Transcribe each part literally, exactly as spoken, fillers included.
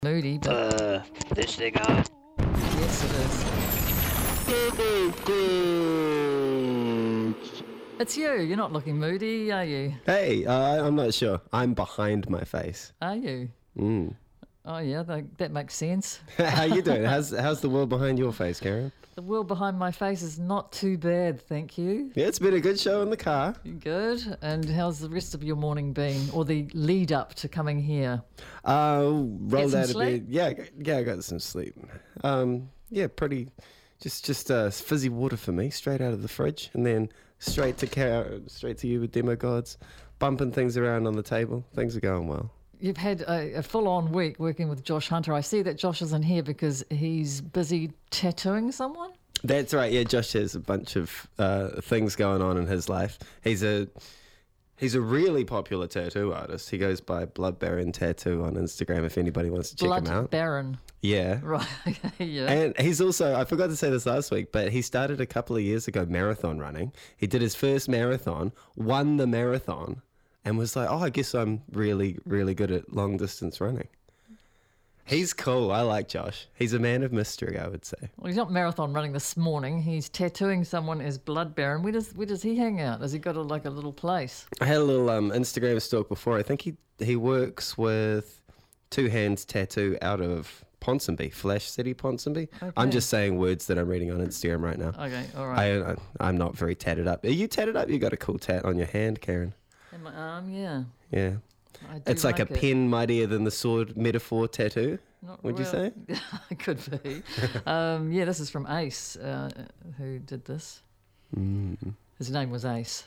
Moody, but Uh, this thing on. yes, it is. It's you. You're not looking moody, are you? Hey, uh, I'm not sure. I'm behind my face. Are you? Mm. Oh, yeah, that, that makes sense. How you doing? How's how's the world behind your face, Karen? The world behind my face is not too bad, thank you. Yeah, it's been a good show in the car. Good. And how's the rest of your morning been, or the lead up to coming here? Uh, rolled some out of sleep? bed. Yeah, I got- yeah, I got some sleep. Um, yeah, pretty. Just just uh, fizzy water for me, straight out of the fridge, and then straight to Car- straight to you with Demo Gods, bumping things around on the table. Things are going well. You've had a, a full-on week working with Josh Hunter. I see that Josh isn't here because he's busy tattooing someone. That's right. Yeah, Josh has a bunch of uh, things going on in his life. He's a he's a really popular tattoo artist. He goes by Blood Baron Tattoo on Instagram. If anybody wants to check Blood him out. Baron. Yeah. Right. Yeah. And he's also, I forgot to say this last week, but he started a couple of years ago marathon running. He did his first marathon, won the marathon, and was like, oh, I guess I'm really, really good at long distance running. He's cool. I like Josh. He's a man of mystery, I would say. Well, he's not marathon running this morning. He's tattooing someone as Blood Baron. Where does where does he hang out? Has he got a, like a little place? I had a little um, Instagram stalk before. I think he he works with Two Hands Tattoo out of Ponsonby, Flash City, Ponsonby. Okay. I'm just saying words that I'm reading on Instagram right now. Okay, all right. I, I, I'm not very tatted up. Are you tatted up? You got a cool tat on your hand, Karen. In my arm, yeah. Yeah. I do It's like a it. pen mightier than the sword metaphor tattoo. Not would you real- say? It could be. um, yeah, this is from Ace, uh, who did this. Mm. His name was Ace.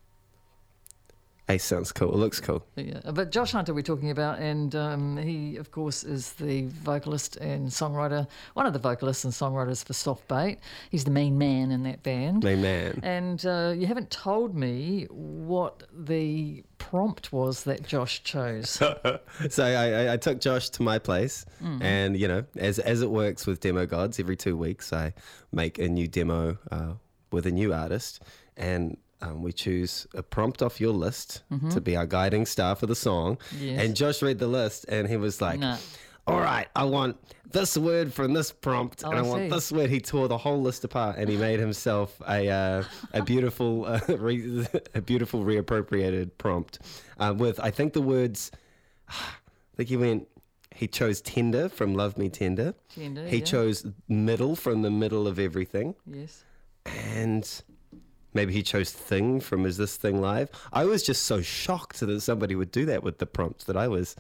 Ace sounds cool. It looks cool. Yeah, but Josh Hunter we're talking about, and um, he, of course, is the vocalist and songwriter, one of the vocalists and songwriters for Soft Bait. He's the main man in that band. My man. And uh, you haven't told me what the prompt was that Josh chose. So I, I, I took Josh to my place, Mm-hmm. and you know, as as it works with Demo Gods, every two weeks I make a new demo uh, with a new artist, and um, we choose a prompt off your list to be our guiding star for the song. Mm-hmm. Yes. And Josh read the list, and he was like, No. all right, I want this word from this prompt, Oh, and I, I want see. this word. He tore the whole list apart, and he made himself a uh, a beautiful uh, re- a beautiful reappropriated prompt uh, with, I think, the words. I think he went. He chose tender from Love Me Tender. Tender, He yeah. chose middle from the middle of everything, Yes. and maybe he chose thing from Is This Thing Live? I was just so shocked that somebody would do that with the prompt that I was.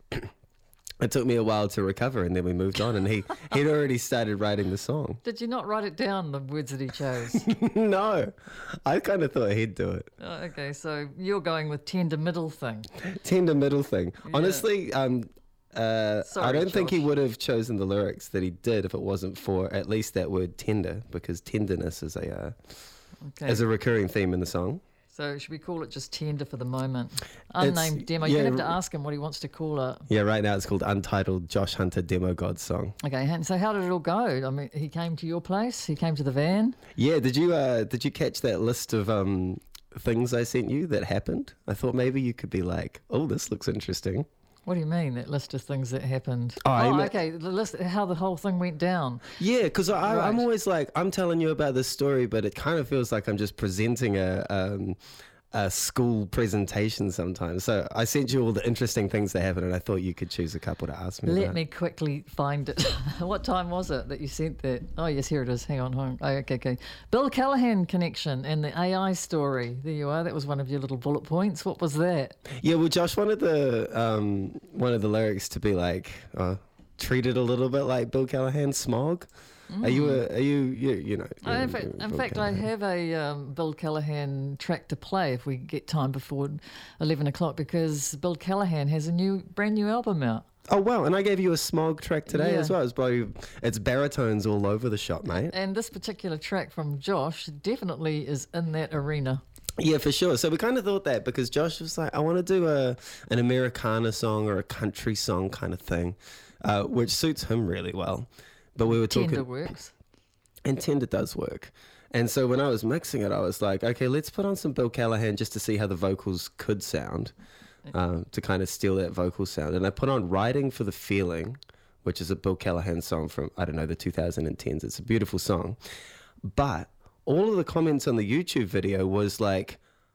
It took me a while to recover, and then we moved on, and he, he'd already started writing the song. Did you not write it down, the words that he chose? No, I kind of thought he'd do it. Oh, okay, so you're going with tender middle thing. Tender middle thing. Honestly, um, uh, I Sorry, don't think he Josh. would have chosen the lyrics that he did if it wasn't for at least that word tender, because tenderness is a uh, Okay. is a recurring theme in the song. So should we call it just tender for the moment? Unnamed demo. yeah, You have to r- ask him what he wants to call it. Yeah, right now it's called Untitled Josh Hunter Demo God Song. Okay, and so how did it all go? I mean, he came to your place. He came to the van. Yeah, did you uh, did you catch that list of um, things I sent you that happened? I thought maybe you could be like, oh, this looks interesting. What do you mean, that list of things that happened? Oh, I oh meant- okay, the list, how the whole thing went down. Yeah, because I'm Right. always like, I'm telling you about this story, but it kind of feels like I'm just presenting a, um, a school presentation sometimes. So I sent you all the interesting things that happened, and I thought you could choose a couple to ask me Let about. me quickly find it. What time was it that you sent that? Oh, yes, here it is. Hang on. Hang on. Oh, okay, okay. Bill Callahan connection and the A I story. There you are. That was one of your little bullet points. What was that? Yeah, well, Josh wanted the um, one of the lyrics to be like, uh, treated a little bit like Bill Callahan's Smog. Are you a, are you, you, you know. Oh, in you're- fact, you're in Bill fact I Callahan. have a um, Bill Callahan track to play if we get time before eleven o'clock, because Bill Callahan has a new, brand new album out. Oh, wow, and I gave you a Smog track today Yeah. as well. It's, bloody, it's baritones all over the shop, mate. And this particular track from Josh definitely is in that arena. Yeah, for sure. So we kind of thought that because Josh was like, I want to do a an Americana song or a country song kind of thing, uh, which suits him really well. But we were talking, Tender works. and Tender does work. And so when I was mixing it, I was like, okay, let's put on some Bill Callahan just to see how the vocals could sound, um, to kind of steal that vocal sound. And I put on Riding for the Feeling which is a Bill Callahan song from, I don't know, the twenty tens. It's a beautiful song. But all of the comments on the YouTube video was like,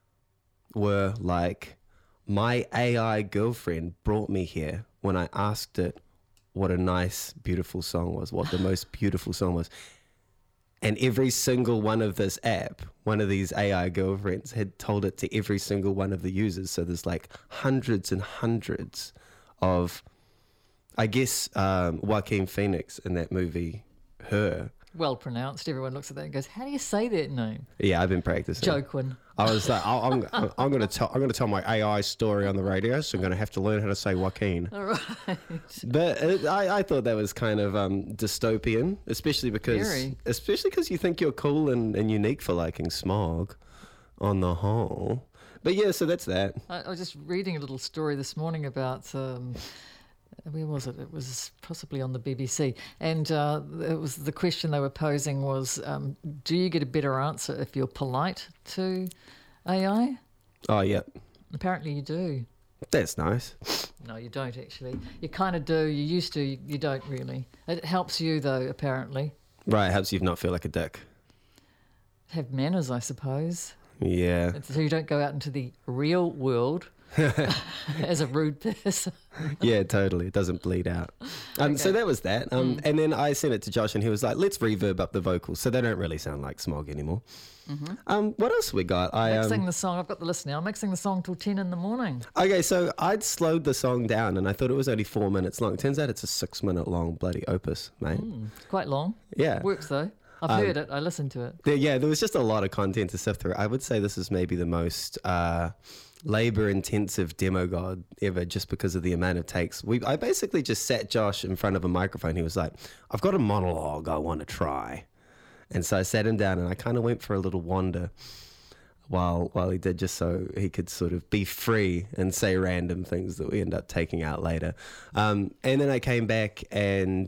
were like, my A I girlfriend brought me here when I asked it what a nice, beautiful song was, what the most beautiful song was. And every single one of this app, one of these A I girlfriends had told it to every single one of the users. So there's like hundreds and hundreds of, I guess, um, Joaquin Phoenix in that movie, Her. Well pronounced. Everyone looks at that and goes, "How do you say that name?" Yeah, I've been practicing. Joaquin. I was like, I- I'm, I'm, I'm going to tell, I'm going to tell my A I story on the radio, so I'm going to have to learn how to say Joaquin. All right. But it, I, I thought that was kind of um, dystopian, especially because, Very. especially because you think you're cool and, and unique for liking Smog, on the whole. But yeah, so that's that. I, I was just reading a little story this morning about. Um, Where was it? It was possibly on the B B C. And uh, it was the question they were posing was, um, do you get a better answer if you're polite to A I? Oh yeah, Apparently you do. that's nice. No, you don't actually. You kind of do. You used to. You, you don't really. It helps you though, apparently. Right, helps you not feel like a dick. Have manners, I suppose. Yeah. And so you don't go out into the real world as a rude person. Yeah, totally. It doesn't bleed out. Um, So Okay. that was that. Um, And then I sent it to Josh and he was like, let's reverb up the vocals so they don't really sound like Smog anymore. Um, what else we got? I Mixing um, the song. I've got the list now. I'm mixing the song till ten in the morning. Okay, so I'd slowed the song down and I thought it was only four minutes long. Turns out it's a six minute long bloody opus, mate. It's quite long. Yeah. Works though. I've Um, heard it. I listened to it. There, yeah, there was just a lot of content to sift through. I would say this is maybe the most uh, labor-intensive demo god ever, just because of the amount of takes. We, I basically just sat Josh in front of a microphone. He was like, "I've got a monologue I want to try," and so I sat him down and I kind of went for a little wander while while he did, just so he could sort of be free and say random things that we end up taking out later. Um, and then I came back and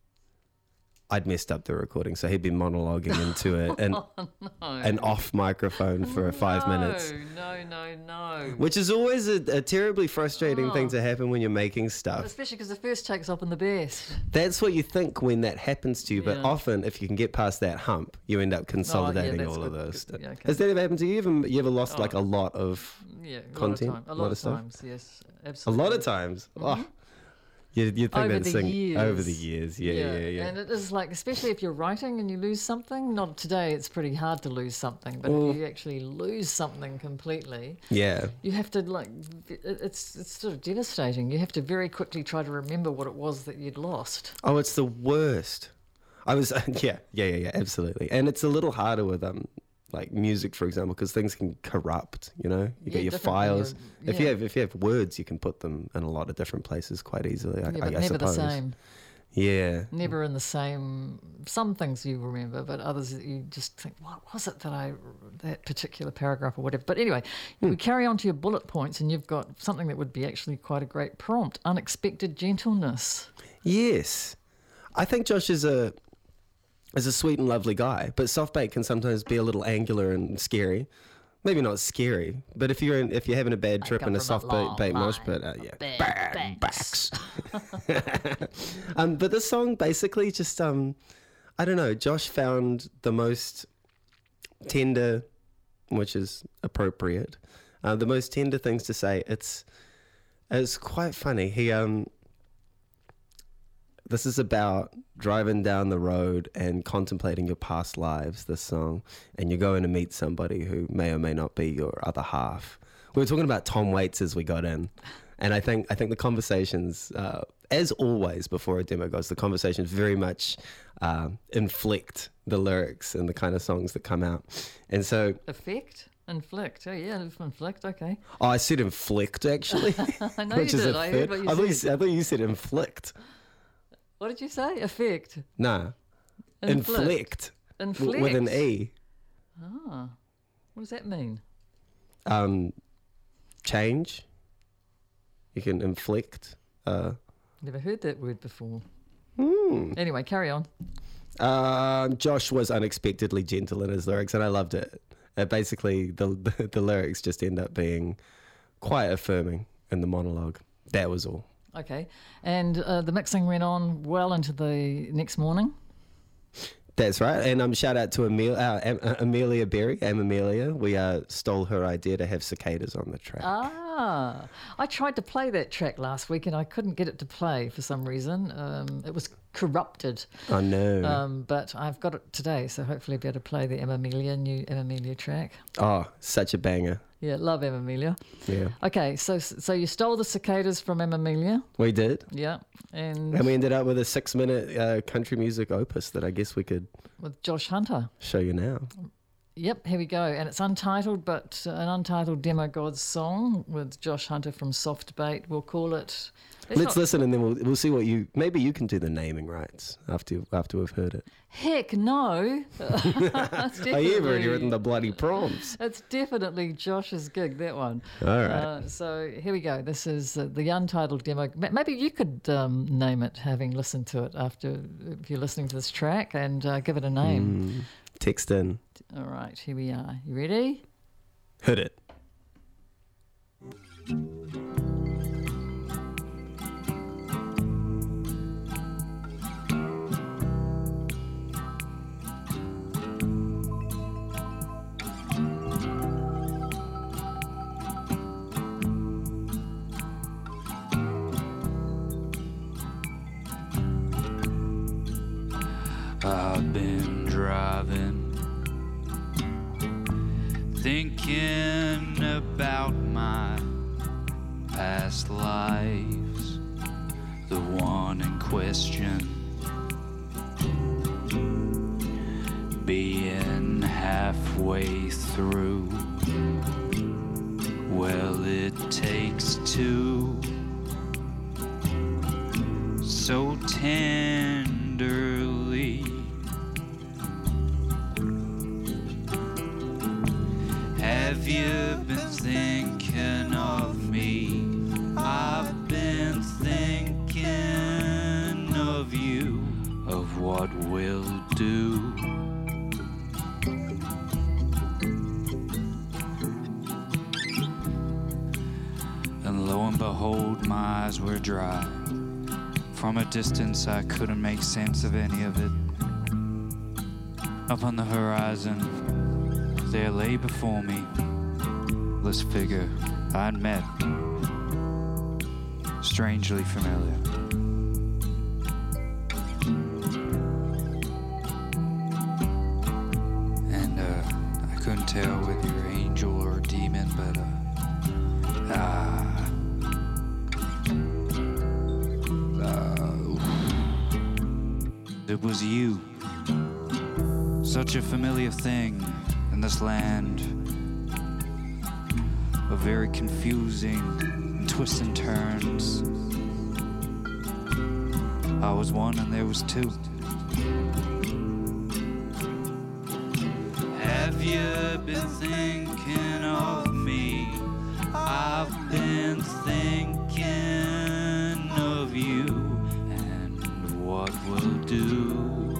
I'd messed up the recording, so he'd been monologuing into it and an off microphone for five minutes, No, no, no. which is always a, a terribly frustrating thing Oh. to happen when you're making stuff. Especially because the first take's often the best. That's what you think when that happens to you, but Yeah. often if you can get past that hump, you end up consolidating that's all of good, those. good, yeah, okay. Has that ever happened to you? You ever, you ever lost like a lot of, Yeah, a Content, lot of time. A lot lot of of stuff? times, yes, a absolutely. lot of times? Oh, you, you think Over that's the thing- years. over the years. Yeah, yeah, yeah. And it is like, especially if you're writing and you lose something. Not today. It's pretty hard to lose something, but Well- if you actually lose something completely, yeah. you have to like. it- It's it's sort of devastating. You have to very quickly try to remember what it was that you'd lost. Oh, it's the worst. I was, yeah, yeah, yeah, yeah, absolutely. And it's a little harder with um, like music, for example, because things can corrupt. You know, you Yeah, get your different when files. you're- If you yeah. have, if you have words, you can put them in a lot of different places quite easily. I, Yeah, I, but I never the suppose. same. Yeah, Never in the same. Some things you remember, but others that you just think, what was it that I, that particular paragraph or whatever. But anyway, Hmm. we carry on to your bullet points, and you've got something that would be actually quite a great prompt: unexpected gentleness. yes. I think Josh is a is a sweet and lovely guy, but soft bait can sometimes be a little angular and scary. Maybe not scary, but if you're in, if you're having a bad trip come in a from a soft bait, long bait mosh line pit, uh, of yeah, bad backs. um, but this song basically just um, I don't know. Josh found the most tender, which is appropriate, uh, the most tender things to say. It's it's quite funny. He um. This is about driving down the road and contemplating your past lives, this song, and you're going to meet somebody who may or may not be your other half. We were talking about Tom Waits as we got in, and I think I think the conversations, uh, as always before a demo goes, the conversations very much uh, inflict the lyrics and the kind of songs that come out. And so, Effect? Inflict. Oh, yeah, inflict. Okay. oh, I said inflict actually. I know you did. I heard what you I thought you, said. said- I thought you said inflict. What did you say? Effect. Nah, inflict, Inflict. w- with an E. Ah. What does that mean? Um, change. You can inflict. Uh, Never heard that word before. hmm. Anyway, carry on. Um, Josh was unexpectedly gentle in his lyrics, and I loved it. Uh, basically, the, the the lyrics just end up being quite affirming in the monologue. That was all. Okay. And uh, the mixing went on well into the next morning? That's right. And um, shout out to Emil, uh, Am- uh, Amelia Berry, Am Amelia. We uh, stole her idea to have cicadas on the track. Ah, I tried to play that track last week and I couldn't get it to play for some reason. Um, it was corrupted. Oh, no. Um, but I've got it today, so hopefully I'll be able to play the Am Amelia, new Am Amelia track. Oh, such a banger. Yeah, love Am Amelia. Yeah. Okay, so so you stole the cicadas from Am Amelia. We did. Yeah, and, And we ended up with a six-minute uh, country music opus that I guess we could with Josh Hunter. show you now. Yep, here we go. And it's untitled, but uh, an untitled Demo Gods song with Josh Hunter from Soft Bait. We'll call it... Let's not, listen and then we'll we'll see what you... Maybe you can do the naming rights after after we've heard it. Heck no. I have already written the bloody prompts. It's definitely Josh's gig, that one. All right. Uh, so here we go. This is uh, the untitled demo. Ma- Maybe you could um, name it, having listened to it after, if you're listening to this track, and uh, give it a name. Mm, text in. All right, here we are. You ready? Hit it. I've been driving, thinking about my past lives, the one in question being halfway through. Well, it takes two, so tenderly. Have you been thinking of me? I've been thinking of you, of what we'll do. And lo and behold, my eyes were dry. From a distance, I couldn't make sense of any of it. Up on the horizon, there lay before me this figure I'd met, strangely familiar. And uh, I couldn't tell whether you're an angel or a demon, but uh, ah, uh, it was you, such a familiar thing in this land of very confusing and twists and turns. I was one and there was two. Have you been thinking of me? I've been thinking of you and what we'll do.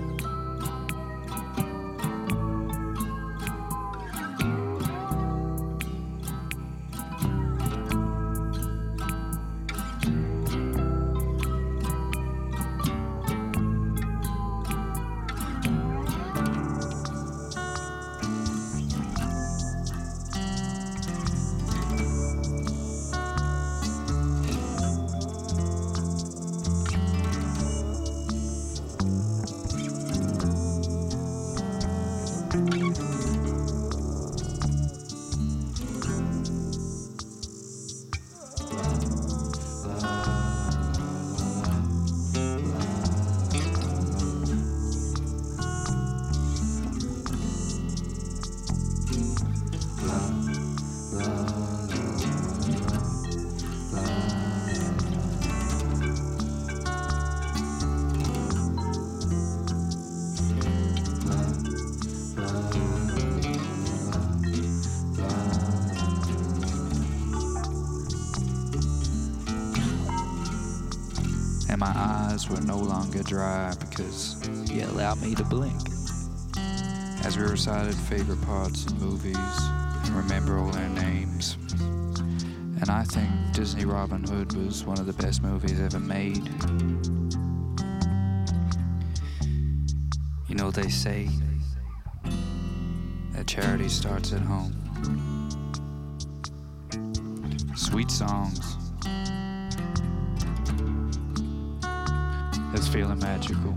And my eyes were no longer dry because he allowed me to blink. As we recited favorite parts of movies and remember all their names. And I think Disney Robin Hood was one of the best movies ever made. You know, they say that charity starts at home. Sweet songs. It's feeling magical.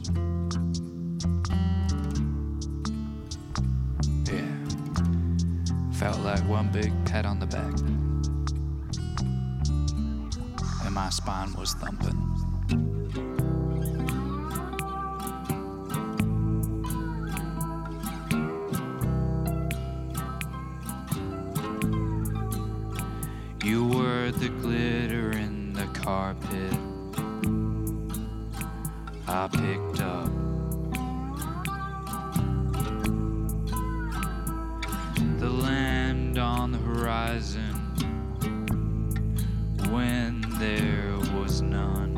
Yeah. Felt like one big pat on the back. And my spine was thumping. You were the glitter in the carpet I picked up. The land on the horizon when there was none.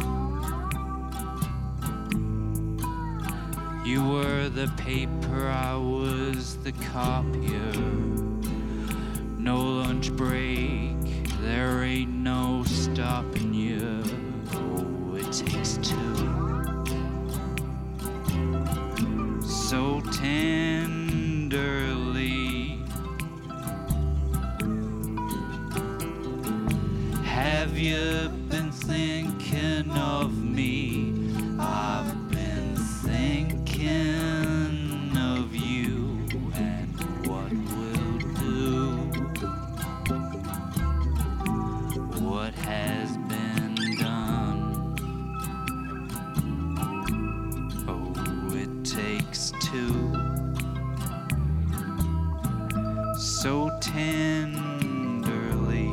You were the paper, I was the copier. No lunch break, there ain't no stopping you. Oh, it takes two. So tenderly have you been thinking of me? I've been thinking of you and what we'll do, what has been done. Oh, it takes two. So tenderly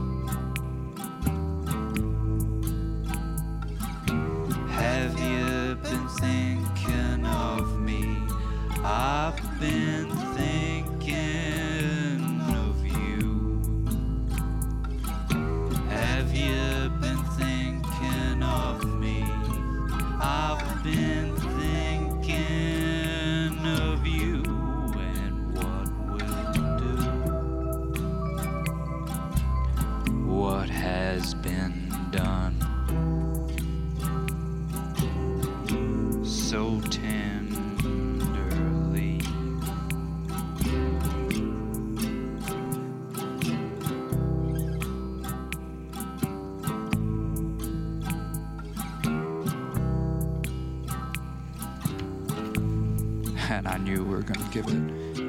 have you been thinking of me? I've been thinking of you. Have you been thinking of me? I've been thinking of you and what we'll do, what has been done. So tenderly. And I knew we were going to give it.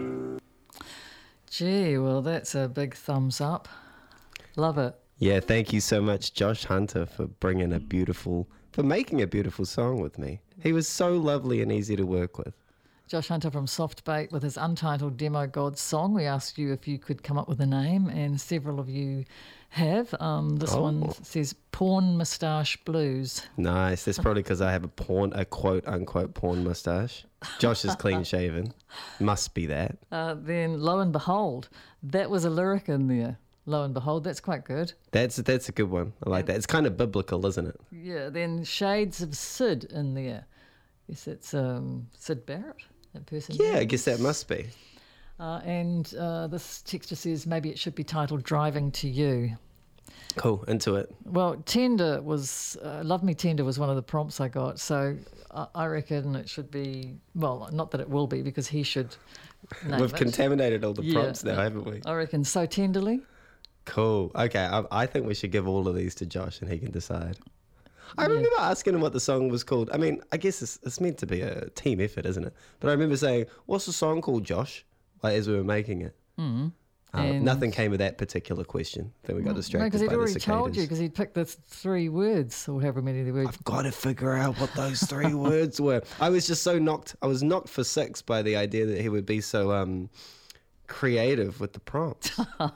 Gee, well, that's a big thumbs up. Love it. Yeah, thank you so much, Josh Hunter, for bringing a beautiful, for making a beautiful song with me. He was so lovely and easy to work with. Josh Hunter from Softbait with his untitled demo God song. We asked you if you could come up with a name, and several of you have. Um, this Oh. one says Porn Moustache Blues. Nice. That's probably because I have a porn, a quote unquote porn mustache. Josh is clean shaven. Must be that. Uh, then, lo and behold, that was a lyric in there. Lo and behold, that's quite good. That's that's a good one. I like that. It's kind of biblical, isn't it? Yeah, then Shades of Sid in there. Yes, it's um, Sid Barrett, that person. Yeah, there. I guess that must be. Uh, and uh, this texter says maybe it should be titled Driving to You. Cool. Into it. Well, Tender was, uh, Love Me Tender was one of the prompts I got. So I, I reckon it should be, well, not that it will be because he should name We've it. contaminated all the Yeah. prompts now, haven't we? I reckon So Tenderly. Cool. Okay, I, I think we should give all of these to Josh and he can decide. I Yeah. remember asking him what the song was called. I mean, I guess it's, it's meant to be a team effort, isn't it? But I remember saying, what's the song called, Josh? Like, as we were making it. Mm-hmm. Uh, And- nothing came of that particular question. Then we got distracted because he'd by the already cicadas. told you because he'd picked the th- three words or however many the words. I've got to figure out what those three words were. I was just so knocked. I was knocked for six by the idea that he would be so um, creative with the prompts.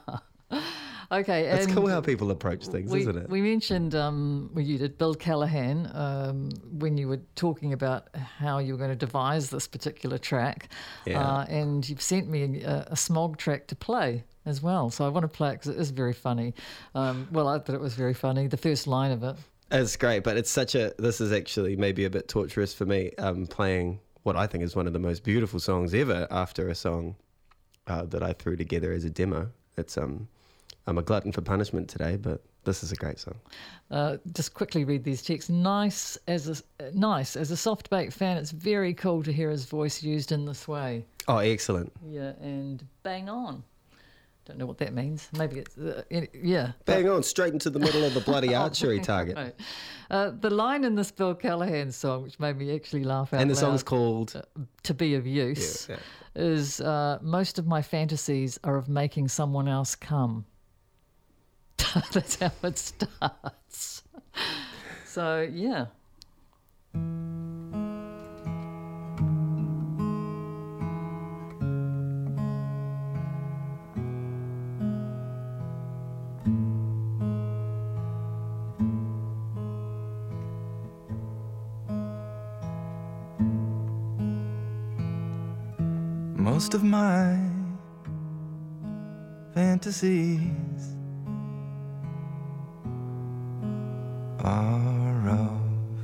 Okay, It's and cool how people approach things, we, isn't it? we mentioned, um, well, you did, Bill Callahan, um, when you were talking about how you were going to devise this particular track. Yeah. Uh, and you've sent me a, a Smog track to play as well. So I want to play it because it is very funny. Um, well, I thought it was very funny, the first line of it. It's great, but it's such a. This is actually maybe a bit torturous for me. Um, playing what I think is one of the most beautiful songs ever after a song uh, that I threw together as a demo. It's um, I'm a glutton for punishment today, but this is a great song. Uh, just quickly read these texts. Nice as a nice as a soft bake fan. It's very cool to hear his voice used in this way. Oh, excellent. Yeah, and bang on. Don't know what that means. Maybe it's uh, yeah. Bang on, straight into the middle of the bloody archery target. Right. Uh, the line in this Bill Callahan song, which made me actually laugh out And the loud, song's called uh, "To Be of Use," yeah, is uh, most of my fantasies are of making someone else come. That's how it starts. So yeah. Most of my fantasies are of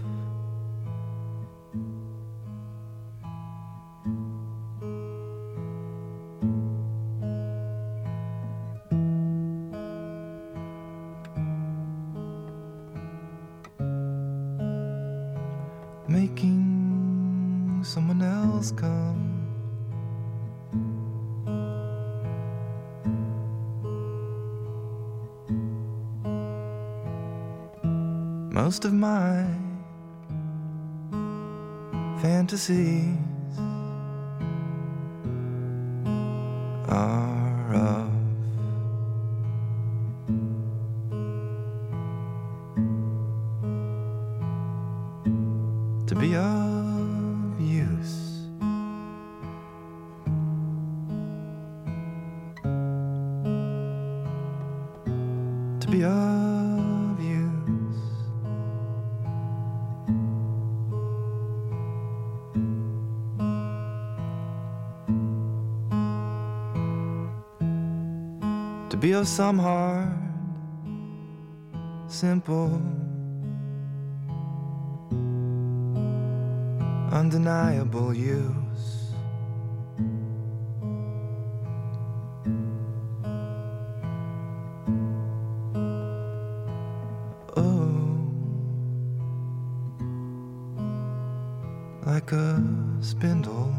making someone else come. Most of my fantasies are of to be of use, to be of use. To be of some hard, simple, undeniable use. Oh, like a spindle,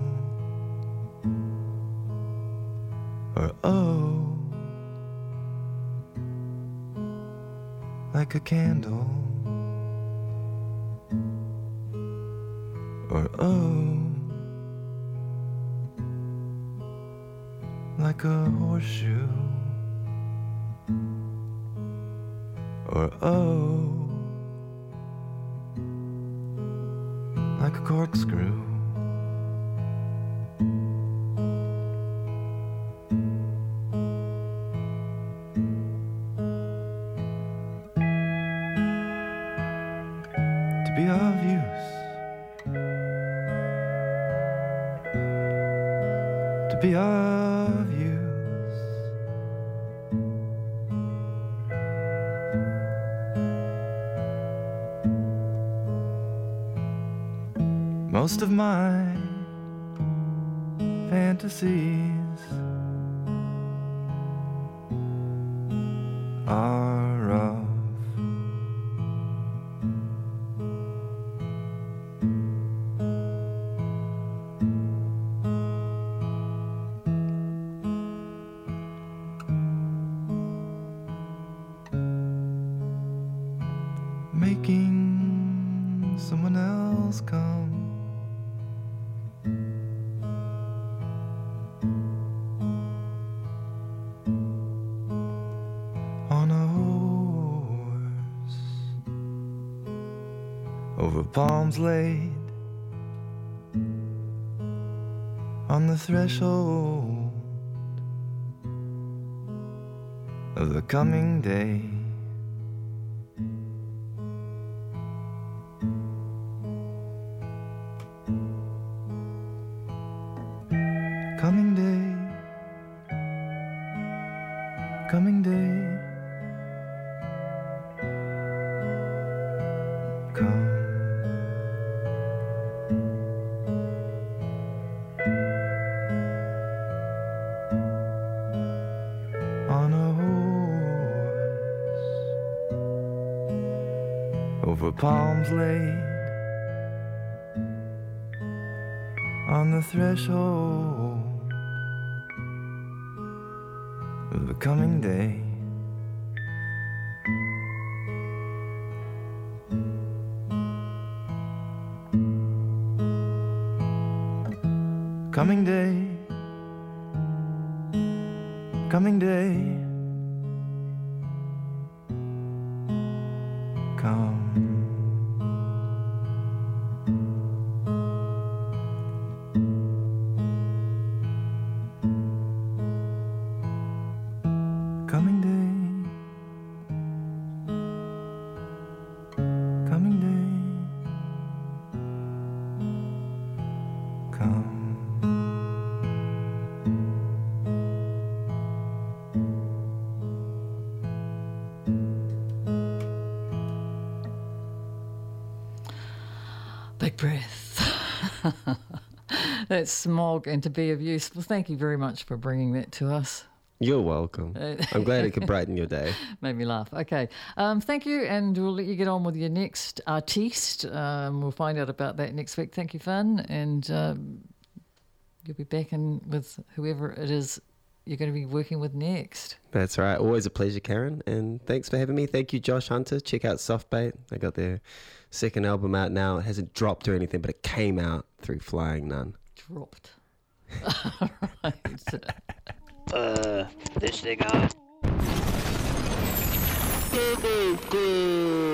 or oh, like a candle, or oh, like a horseshoe, or oh, like a corkscrew. To be of use, to be of use. Most of my fantasies are of making someone else come. On a horse, over palms laid, on the threshold of the coming day. Coming day, coming day, come. On a horse, over palms laid on the threshold of the coming day. Coming day, coming day, come. Coming day, coming day, come. Big breath. That's Smog and To Be of Use. Well, thank you very much for bringing that to us. You're welcome. I'm glad it could brighten your day. Made me laugh. Okay. Um, thank you, and we'll let you get on with your next artiste. Um, we'll find out about that next week. Thank you, Fun, and um, you'll be back in with whoever it is you're going to be working with next. That's right. Always a pleasure, Karen. And thanks for having me. Thank you, Josh Hunter. Check out Softbait. They got their second album out now. It hasn't dropped or anything, but it came out through Flying Nun. Dropped. Right. Uh, this thing on.